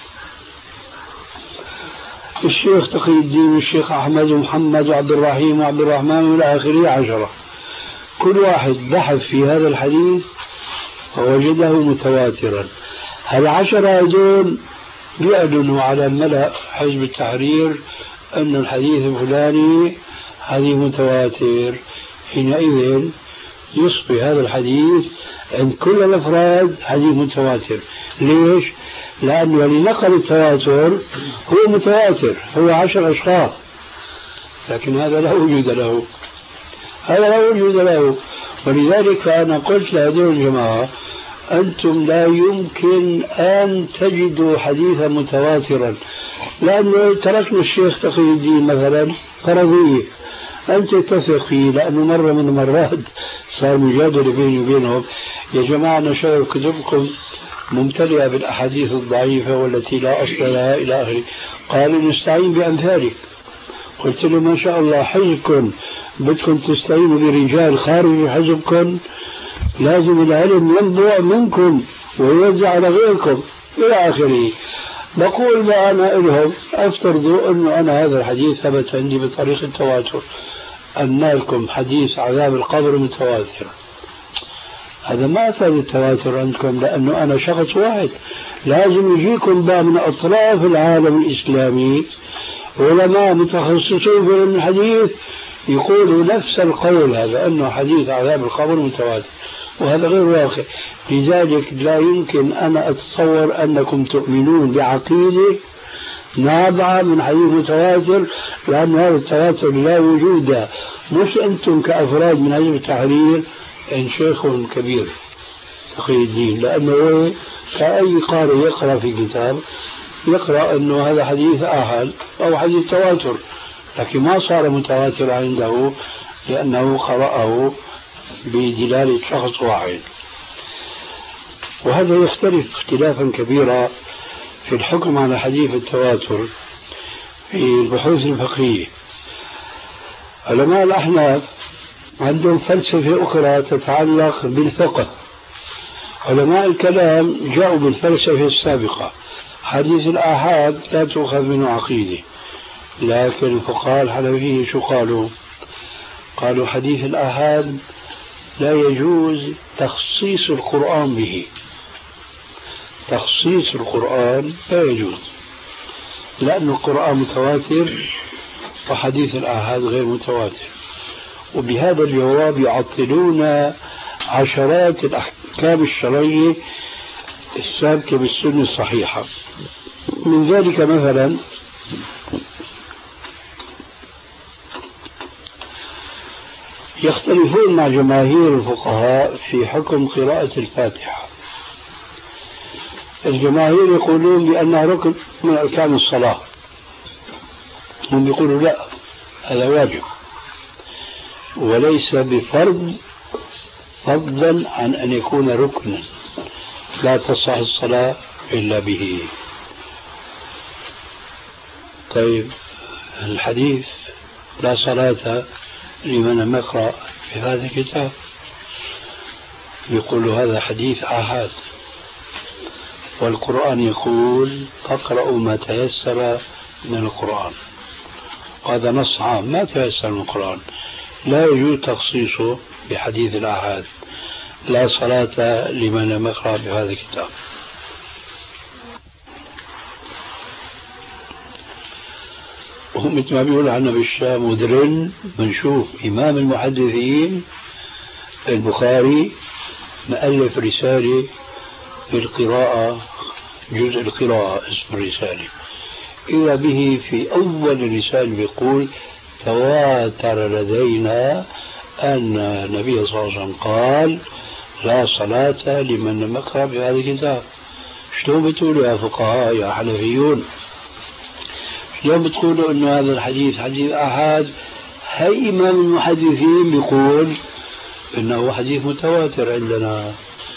الشيخ تقي الدين والشيخ أحمد ومحمد وعبد الرحيم وعبد الرحمن والى آخره، 10. كل واحد بحث في هذا الحديث ووجده متواترا. هال10 هذول بيعلنوا على ملأ حزب التحرير أن الحديث الفلاني حديث متواتر. حينئذ يصبح هذا الحديث عند كل الأفراد حديث متواتر. ليش؟ لأنه اللي نقل التواتر هو متواتر، هو 10 أشخاص، لكن هذا لا وجود له، هذا لا وجود له. ولذلك فأنا قلت لهذول الجماعة أنتم لا يمكن أن تجدوا حديثا متواترا، لأنه تركنا الشيخ تقي الدين مثلا فرضية أنت تثق فيه، لأنه مرة من المرات صار مجادلة بيني وبينهم، يا جماعة نشر كتبكم ممتلئة بالأحاديث الضعيفة والتي لا أصل لها إلى آخره. قالوا نستعين بأمثالك. قلت له ما شاء الله حزبكم بدكم تستعينوا برجال خارج حزبكم، لازم العلم ينبع منكم ويوزع على غيركم إلى آخره. بقول ما أنا لهم أفترضوا أنه أنا هذا الحديث ثبت عندي بطريق التواتر، أن لكم حديث عذاب القبر متواتر، هذا ما أفاد التواتر عندكم، لأنه أنا شخص واحد. لازم يجيكم بقى من أطراف العالم الإسلامي علماء متخصصين في علم الحديث يقولوا نفس القول هذا، أنه حديث عذاب القبر متواتر، وهذا غير واقع. لذلك لا يمكن أنا أتصور أنكم تؤمنون بعقيدة نابعة من حديث متواتر، لأن هذا التواتر لا وجود. مش أنتم كأفراد من حزب التحرير إن شيخ كبير تقي الدين، لأنه كأي قارئ يقرأ في كتاب يقرأ أنه هذا حديث آحاد أو حديث تواتر، لكن ما صار متواتر عنده لأنه قرأه بدلالة شخص واحد. وهذا يختلف اختلافا كبيرا في الحكم على حديث التواتر في البحوث الفقهية. علماء الأحناف عندهم فلسفة أخرى تتعلق بالفقه. علماء الكلام جاءوا بالفلسفة السابقة، حديث الآحاد لا تؤخذ منه عقيدة، لكن الفقهاء الحنفية شو قالوا؟ قالوا حديث الآحاد لا يجوز تخصيص القرآن به، تخصيص القرآن لا يجوز، لأن القرآن متواتر وحديث الآحاد غير متواتر. وبهذا الجواب يعطلون عشرات الأحكام الشرعية السابقة بالسنة الصحيحة. من ذلك مثلا يختلفون مع جماهير الفقهاء في حكم قراءة الفاتحة. الجماهير يقولون بأنها ركن من أركان الصلاة، هم يقولوا لا، هذا واجب وليس بفرض، فضلا عن أن يكون ركنا. لا تصح الصلاة إلا به. طيب الحديث لا صلاة لمن لم يقرأ في هذا الكتاب، يقول هذا حديث آحاد، والقرآن يقول اقرأوا ما تيسر من القرآن، وهذا نص عام ما تيسر من القرآن، لا يجوز تخصيصه بحديث الآحاد لا صلاة لمن لم يقرأ بهذا الكتاب. ومثل ما بيقول عنا بالشام ودرن بنشوف إمام المحدثين البخاري مؤلف رسالة في القراءة، جزء القراءة اسم الرسالة، إذا به في أول الرسالة يقول تواتر لدينا أن النبي صلى الله عليه وسلم قال لا صلاة لمن لم يقرأ بهذا الكتاب. شلون بتقولوا يا فقهاء يا حنفيون، شلون بتقولوا أن هذا الحديث حديث آحاد؟ هي إمام المحدثين بيقول إنه حديث متواتر عندنا،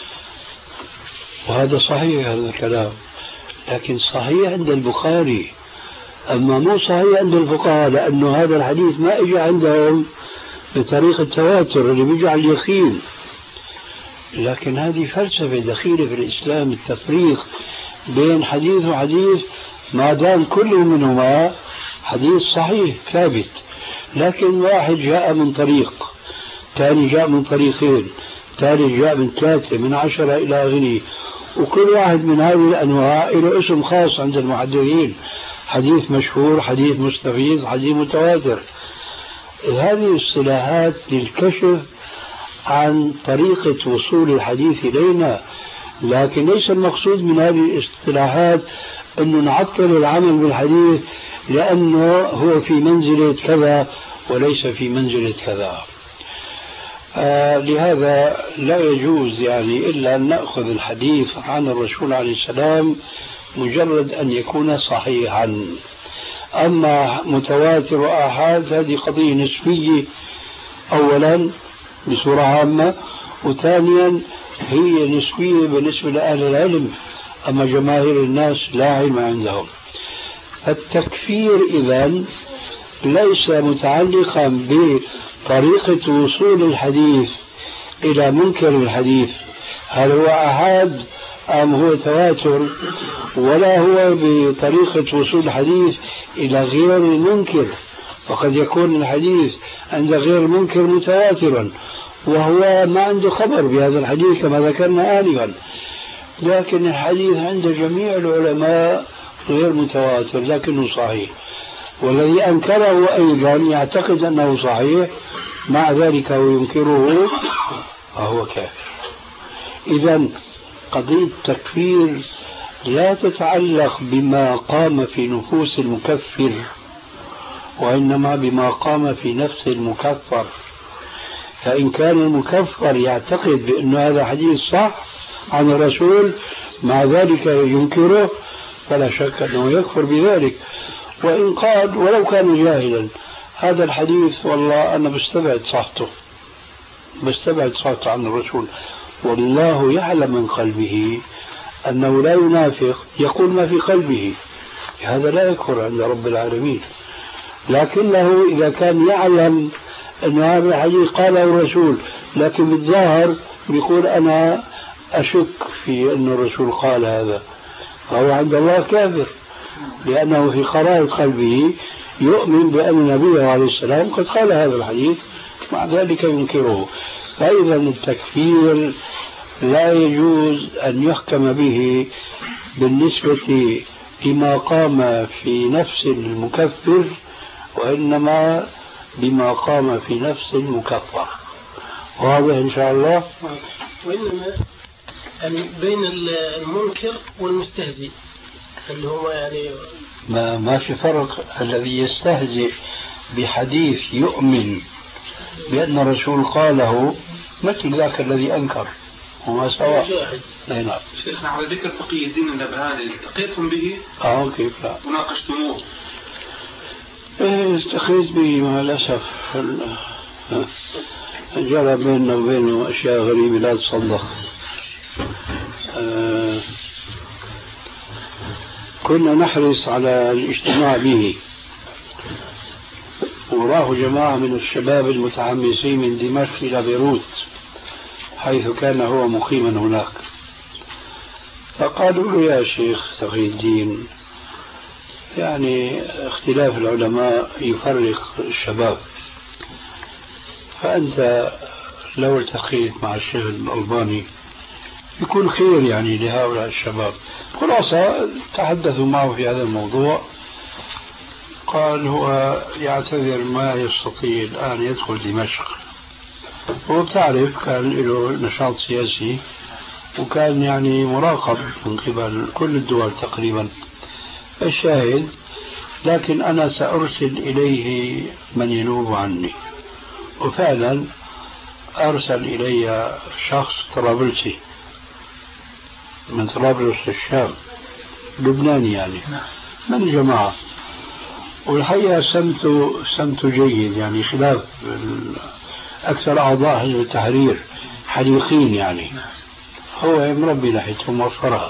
وهذا صحيح هذا الكلام، لكن صحيح عند البخاري، أما مو صحيح عند الفقهاء، لأنه هذا الحديث ما إجى عندهم بطريقة التواتر اللي بيجي على اليقين. لكن هذه فلسفة دخيلة في الإسلام، التفريق بين حديث وحديث ما دام كل منهما حديث صحيح ثابت، لكن واحد جاء من طريق، ثاني جاء من طريقين، ثالث جاء من 3 من 10 إلى آخره، وكل واحد من هذه الأنواع له اسم خاص عند المحدثين، حديث مشهور، حديث مستفيض، حديث متواتر. هذه الصلاحات للكشف عن طريقة وصول الحديث إلينا، لكن ليس المقصود من هذه الاصطلاحات أنه نعطل العمل بالحديث لأنه هو في منزلة كذا وليس في منزلة كذا. لهذا لا يجوز يعني إلا أن نأخذ الحديث عن الرسول عليه السلام مجرد أن يكون صحيحا. أما متواتر وآحاد هذه قضية نسبية أولا بصورة عامة، وثانيا هي نسبية بالنسبة لأهل العلم، أما جماهير الناس لا علم عندهم. التكفير إذن ليس متعلقا بطريقة وصول الحديث إلى منكر الحديث، هل هو آحاد أم هو تواتر، ولا هو بطريقة وصول الحديث إلى غير المنكر، وقد يكون الحديث عند غير المنكر متواترا وهو ما عنده خبر بهذا الحديث كما ذكرنا آنفا، لكن الحديث عند جميع العلماء غير متواتر لكنه صحيح، والذي أنكره أيضا يعتقد أنه صحيح مع ذلك وينكره فهو كافر. إذن قضية التكفير لا تتعلق بما قام في نفوس المكفر، وإنما بما قام في نفس المكفر. فإن كان المكفر يعتقد بأن هذا حديث صح عن الرسول مع ذلك ينكره فلا شك أنه يكفر بذلك. وإن قال ولو كان جاهلا هذا الحديث والله أنا بستبعد صحته عن الرسول، والله يعلم من قلبه أنه لا ينافق، يقول ما في قلبه، هذا لا يكفر عند رب العالمين. لكنه إذا كان يعلم أن هذا الحديث قاله الرسول لكن بالظاهر يقول أنا أشك في أن الرسول قال هذا، فهو عند الله كافر، لأنه في قرارة قلبه يؤمن بأن النبي عليه السلام قد قال هذا الحديث مع ذلك ينكره. فإذا التكفير لا يجوز أن يحكم به بالنسبة لما قام في نفس المكفر، وإنما بما قام في نفس المكفر. واضح إن شاء الله؟ وإنما يعني بين المنكر والمستهزئ اللي هو يعني ما في فرق. الذي يستهزئ بحديث يؤمن بأن الرسول قاله مثل ذاك الذي أنكر، هما سواء. نعم. شيخنا على ذكر تقي الدين النبهاني التقيتم به؟ كيف لا؟ وناقشتموه؟ استخيت به مع الأسف، جرى بيننا وبينه أشياء غريبة لا تصدق. كنا نحرص على الاجتماع به، وراه جماعة من الشباب المتحمسين من دمشق إلى بيروت حيث كان هو مقيما هناك. فقالوا له يا شيخ تقي الدين، يعني اختلاف العلماء يفرق الشباب، فأنت لو التقيت مع الشيخ الألباني يكون خير يعني لهؤلاء الشباب. خلاصة تحدثوا معه في هذا الموضوع، قال هو يعتذر ما يستطيع الآن يدخل دمشق، هو بتعرف كان له نشاط سياسي وكان يعني مراقب من قبل كل الدول تقريبا. الشاهد لكن أنا سأرسل إليه من ينوب عني، وفعلا أرسل إلي شخص طرابلسي من طرابلس الشام، لبناني يعني من الجماعة، والحقيقة سمته جيد يعني، خلاف أكثر أعضاء حزب التحرير حليقين يعني، هو مربي لحيتهم وفرها.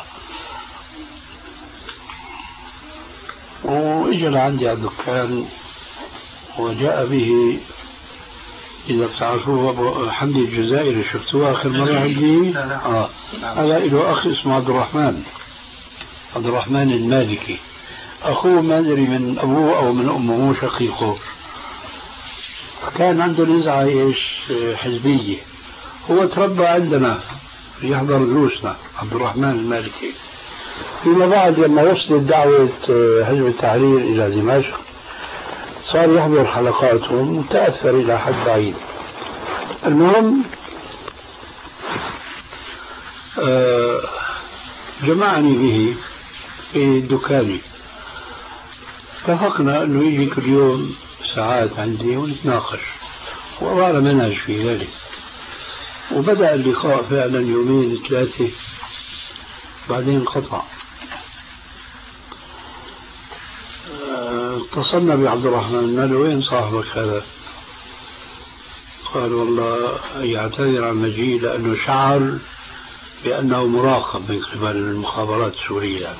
وإجا لعندي على الدكان وجاء به، إذا بتعرفوه أبو حمدي الجزائري، شفتوه آخر مرة عندي؟ هذا له أخ اسمه عبد الرحمن المالكي، أخوه ما أدري من أبوه أو من أمه، مو شقيقه. كان عنده نزعة حزبية، هو تربى عندنا يحضر دروسنا، عبد الرحمن المالكي. فيما بعد لما وصلت دعوة حزب التحرير إلى دمشق صار يحضر حلقاتهم وتأثر إلى حد بعيد. المهم جمعني به في دكاني، اتفقنا أنه يجي كل يوم ساعات عندي ونتناقش، وأرى منهج في ذلك. وبدأ اللقاء فعلا يومين ثلاثة، بعدين انقطع. اتصلنا بعبد الرحمن، قال له وين صاحبك هذا؟ قال والله يعتذر عن مجيء لأنه شعر بأنه مراقب من قبل المخابرات السورية يعني.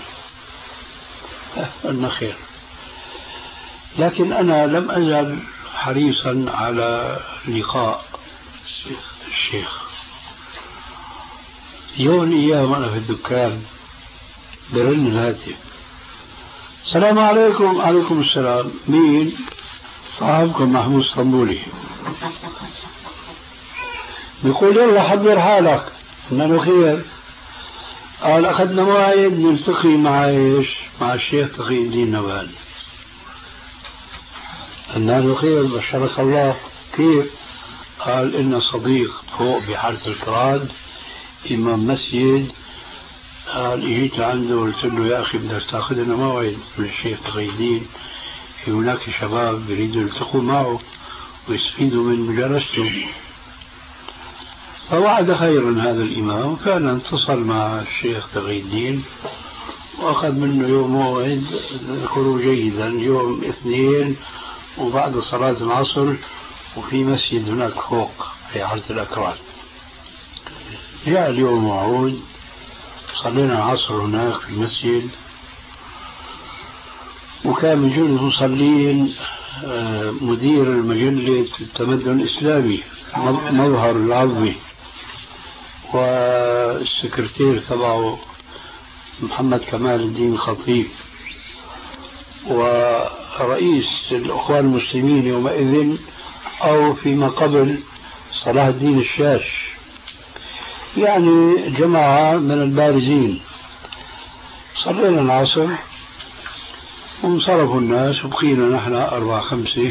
قلنا خير، لكن أنا لم أزل حريصا على لقاء الشيخ. يوم أيام أنا في الدكان برن الهاتف، السلام عليكم. عليكم السلام. مين؟ صاحبكم محمود اسطنبولي. بيقول يلا حضر حالك. قلنا له خير. قال أخذنا موعد نلتقي مع الشيخ تقي الدين نبهاني. قلنا له خير بشرك الله. كيف؟ قال إن صديق فوق بحارة الكراد إمام مسجد، قال اجيت عنده قلت له يا اخي بدك تاخذ لنا موعد من الشيخ تقي الدين، هناك شباب يريدوا يلتقوا معه ويستفيدوا من مجالسته. فوعد خيرا هذا الامام، فعلا اتصل مع الشيخ تقي الدين واخذ منه يوم موعد ذكره جيدا، يوم اثنين وبعد صلاة العصر، وفي مسجد هناك فوق في حارة الأكراد. جاء اليوم موعود، صلينا العصر هناك في المسجد، وكان من جملة المصلين مدير مجلة التمدن الإسلامي مظهر العظمي، والسكرتير تبعه محمد كمال الدين الخطيب، ورئيس الأخوان المسلمين يومئذ أو فيما قبل صلاح الدين الشاش، يعني جماعة من البارزين. صلينا العصر وانصرفوا الناس وبقينا نحن 4-5.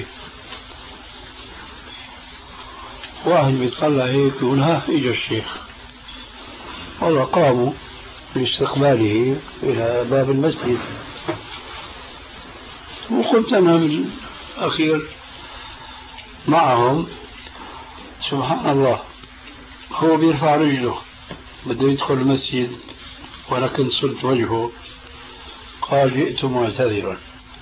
واحد بيطلع هيك يقول ها اجا الشيخ، والله قاموا لاستقباله إلى باب المسجد. وقلت أنا بالأخير معهم سبحان الله، هو بيرفع رجله بده يدخل المسجد ولكن صلت وجهه، قال جئت معتذرا.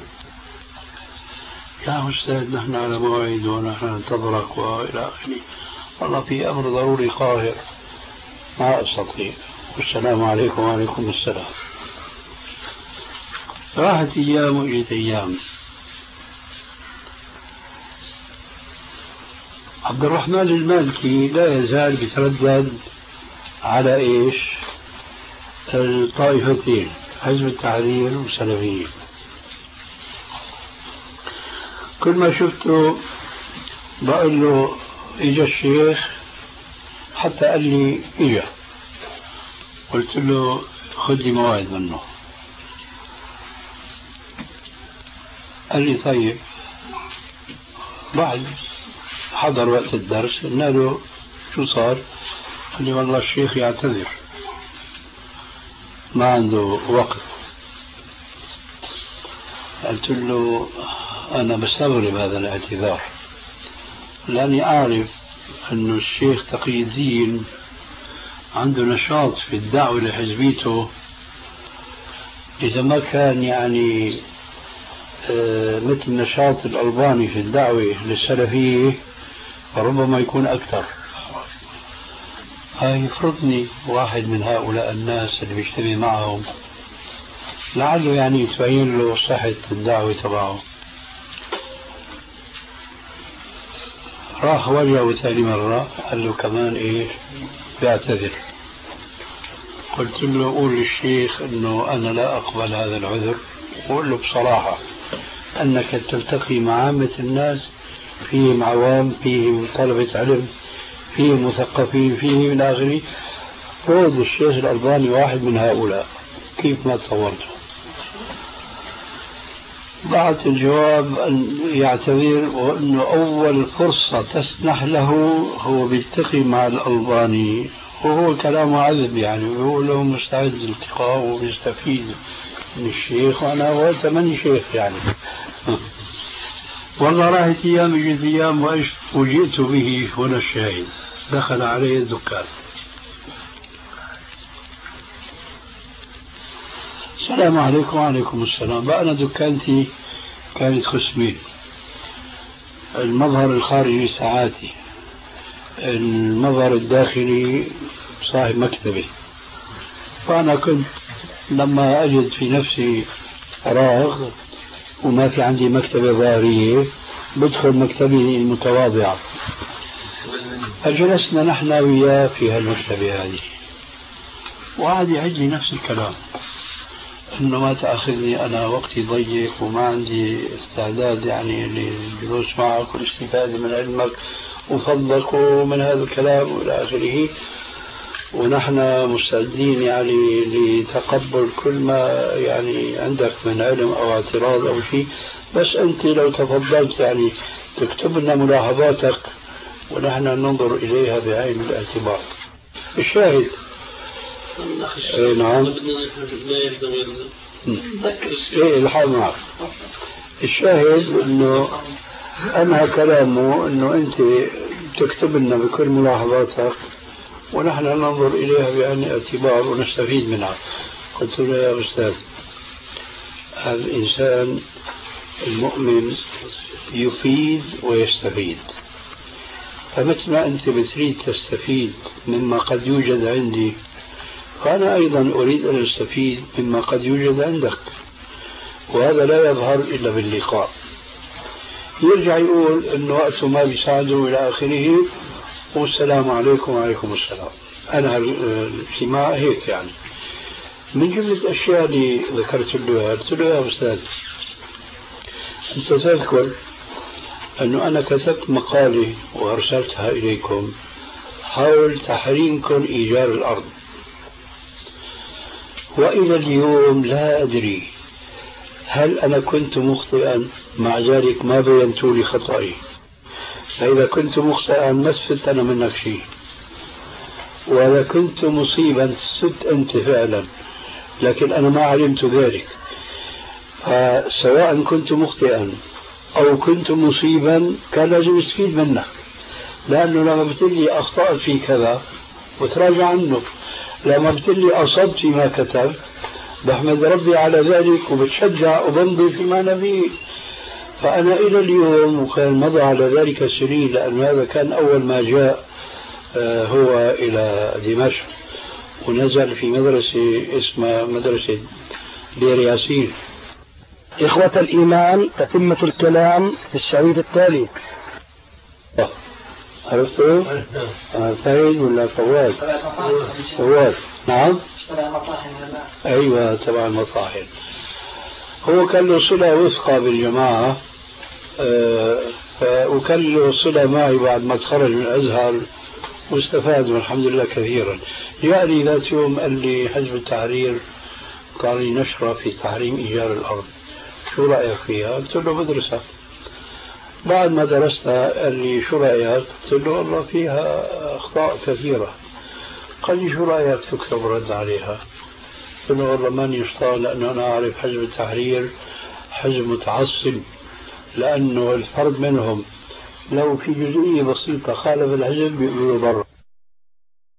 يا أستاذ نحن على موعد ونحن ننتظرك وإلى آخره، والله في أمر ضروري قاهر ما أستطيع. السلام عليكم. وعليكم السلام. راحت أيام وإجت أيام. عبد الرحمن المالكي لا يزال بيتردد على إيش؟ الطائفتين، حزب التحرير والسلفيين. كل ما شفته بقول له إجا الشيخ، حتى قال لي إجا، قلت له خذ لي موعد منه. قال لي طيب. بعد حضر وقت الدرس، قلنا له شو صار؟ قال لي والله الشيخ يعتذر، ما عنده وقت. قلت له أنا بستغرب هذا الاعتذار، لأني أعرف أن الشيخ تقي الدين عنده نشاط في الدعوة لحزبيته. إذا ما كان يعني مثل نشاط الألباني في الدعوة للسلفية فربما يكون أكثر. يفرضني واحد من هؤلاء الناس اللي بيجتمع معهم، لعله يعني تبين له صحة الدعوة تبعه. راح وجهه ثاني مرة، قال له كمان إيش؟ بيعتذر. قلت له قول للشيخ أنه أنا لا أقبل هذا العذر، وقول له بصراحة أنك تلتقي مع عامة الناس، فيهم عوام، فيهم طلبة علم، فيهم مثقفين، فيهم من آخره. فرض الشيخ الألباني واحد من هؤلاء، كيف ما تصورته. بعت الجواب أن يعتذر، وأنه أول فرصة تسنح له هو بيلتقي مع الألباني، وهو كلامه عذب يعني، ويقول له مستعد للالتقاء وبيستفيد من الشيخ، وأنا وقت ماني شيخ يعني. والله راحت أيام اجت أيام، وجئت به هنا الشاهد. دخل عليه الدكان. السلام عليكم. وعليكم السلام. بقى أنا دكانتي كانت قسمين: المظهر الخارجي ساعاتي، المظهر الداخلي صاحب مكتبي. فأنا كنت لما أجد في نفسي فراغ وما في عندي مكتبة ظاهرية بدخل مكتبي المتواضعة. فجلسنا نحن وياه في هالمكتبة هذه، وقعد يعد لي نفس الكلام، انه ما تاخذني انا وقتي ضيق وما عندي استعداد يعني للجلوس معك والاستفاده من علمك وفضلك ومن هذا الكلام والى اخره، ونحن مستعدين يعني لتقبل كل ما يعني عندك من علم او اعتراض او شيء، بس انت لو تفضلت يعني تكتب لنا ملاحظاتك ونحن ننظر اليها بعين الاعتبار. الشاهد نعم. الحال معك. الشاهد انه انهى كلامه انه انت تكتب لنا بكل ملاحظاتك ونحن ننظر اليها بعين الاعتبار ونستفيد منها. قلت له يا استاذ، الانسان المؤمن يفيد ويستفيد، فمثل ما انت بتريد تستفيد مما قد يوجد عندي، فأنا أيضا أريد أن أستفيد مما قد يوجد عندك، وهذا لا يظهر إلا باللقاء. يرجع يقول أنه وقته ما بيساعده إلى آخره، والسلام عليكم. وعليكم السلام. أنا الاجتماع هيك يعني. من جملة الأشياء اللي ذكرت له، قلت له يا أستاذ، أنت تذكر أنه أنا كتبت مقالة وأرسلتها إليكم حول تحريمكم إيجار الأرض، وإلى اليوم لا أدري هل أنا كنت مخطئا، مع ذلك ما بينت لي خطأي. فإذا كنت مخطئا ما استفدت أنا منك شيء، وإذا كنت مصيبا استفدت أنت فعلا، لكن أنا ما علمت ذلك. فسواء كنت مخطئا أو كنت مصيبا كان لازم استفيد منك، لأنه لما بتقلي أخطأت في كذا وتراجع عنه، لما بتقلي أصبت فيما كتبت بحمد ربي على ذلك وبتشجع وبمضي فيما نبيه. فأنا إلى اليوم، وكان مضى على ذلك سنين، لأن هذا كان أول ما جاء هو إلى دمشق، ونزل في مدرسة اسمها مدرسة دير ياسين. إخوة الإيمان، تتمة الكلام في الشريط التالي. عرفتوا؟ فايد ولا فواز؟ فواز. نعم. أيوة تبع المطاحن. هو كان له صلة وثقة بالجماعة، وكان له صلة معي بعد ما تخرج من الأزهر، واستفاد والحمد لله كثيرا. يعني ذات يوم قال لي حزب التحرير قال لي نشرة في تحريم إيجار الأرض، شو رأيك فيها؟ قلت له بدرسها. بعد ما درستها قال لي شو رأيك؟ قلت له والله فيها أخطاء كثيرة. قال لي شو رأيك تكتب رد عليها؟ قلت له والله ماني مشتاق، لأنه أنا أعرف حزب التحرير حزب متعصب، لأنه الفرق منهم لو في جزئية بسيطة خالف الحزب بيقولوا برا،